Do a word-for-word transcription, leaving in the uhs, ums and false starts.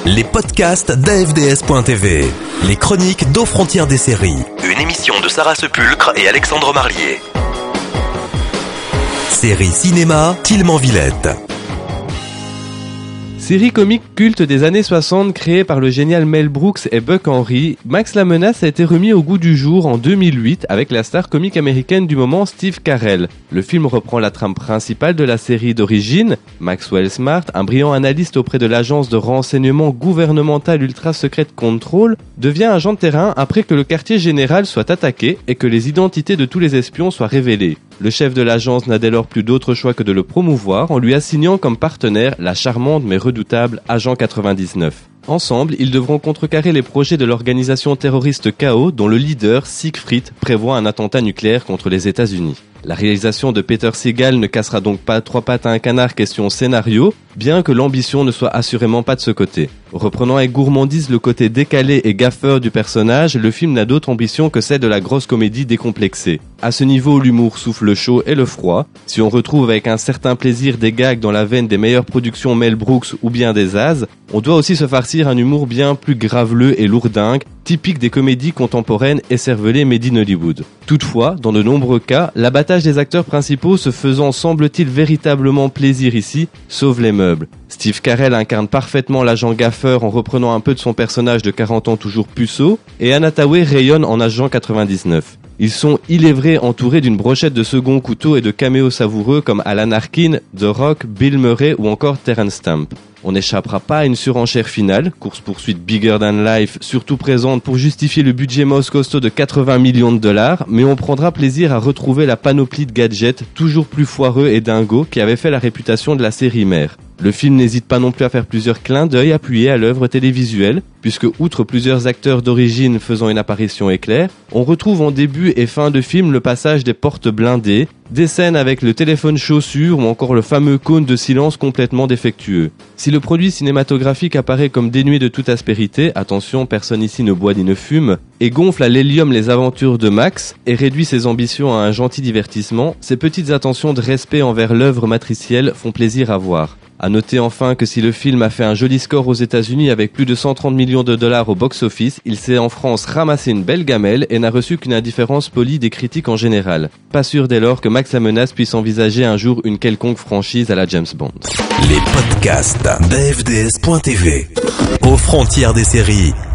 Les podcasts d'A F D S point T V. Les chroniques d'Aux Frontières des séries. Une émission de Sarah Sepulcre et Alexandre Marlier. Série cinéma, Tilman Villette. Série comique culte des années soixante créée par le génial Mel Brooks et Buck Henry, Max la Menace a été remis au goût du jour en deux mille huit avec la star comique américaine du moment Steve Carell. Le film reprend la trame principale de la série d'origine. Maxwell Smart, un brillant analyste auprès de l'agence de renseignement gouvernemental Ultra Secret Control, devient agent de terrain après que le quartier général soit attaqué et que les identités de tous les espions soient révélées. Le chef de l'agence n'a dès lors plus d'autre choix que de le promouvoir en lui assignant comme partenaire la charmante mais redoutable Agent quatre-vingt-dix-neuf. Ensemble, ils devront contrecarrer les projets de l'organisation terroriste K O dont le leader, Siegfried, prévoit un attentat nucléaire contre les États-Unis. La réalisation de Peter Segal ne cassera donc pas trois pattes à un canard question scénario, bien que l'ambition ne soit assurément pas de ce côté. Reprenant avec gourmandise le côté décalé et gaffeur du personnage, le film n'a d'autre ambition que celle de la grosse comédie décomplexée. À ce niveau, l'humour souffle le chaud et le froid. Si on retrouve avec un certain plaisir des gags dans la veine des meilleures productions Mel Brooks ou bien des As, on doit aussi se farcir un humour bien plus graveleux et lourdingue, typique des comédies contemporaines écervelées made in Hollywood. Toutefois, dans de nombreux cas, l'abattage des acteurs principaux se faisant semble-t-il véritablement plaisir ici, sauve les meubles. Steve Carell incarne parfaitement l'agent gaffeur en reprenant un peu de son personnage de quarante ans toujours puceau, et Anna Thaoué rayonne en agent quatre-vingt-dix-neuf. Ils sont, il est vrai, entourés d'une brochette de second couteau et de caméos savoureux comme Alan Arkin, The Rock, Bill Murray ou encore Terrence Stamp. On n'échappera pas à une surenchère finale, course-poursuite bigger than life, surtout présente pour justifier le budget mouse costaud de quatre-vingts millions de dollars, mais on prendra plaisir à retrouver la panoplie de gadgets toujours plus foireux et dingos qui avait fait la réputation de la série mère. Le film n'hésite pas non plus à faire plusieurs clins d'œil appuyés à l'œuvre télévisuelle, puisque outre plusieurs acteurs d'origine faisant une apparition éclair, on retrouve en début et fin de film le passage des portes blindées, des scènes avec le téléphone chaussure ou encore le fameux cône de silence complètement défectueux. Si le produit cinématographique apparaît comme dénué de toute aspérité, attention, personne ici ne boit ni ne fume, et gonfle à l'hélium les aventures de Max et réduit ses ambitions à un gentil divertissement, ces petites attentions de respect envers l'œuvre matricielle font plaisir à voir. À noter enfin que si le film a fait un joli score aux États-Unis avec plus de cent trente millions de dollars au box-office, il s'est en France ramassé une belle gamelle et n'a reçu qu'une indifférence polie des critiques en général. Pas sûr dès lors que Max la Menace puisse envisager un jour une quelconque franchise à la James Bond. Les podcasts d'A F D S point T V. Aux Frontières des séries.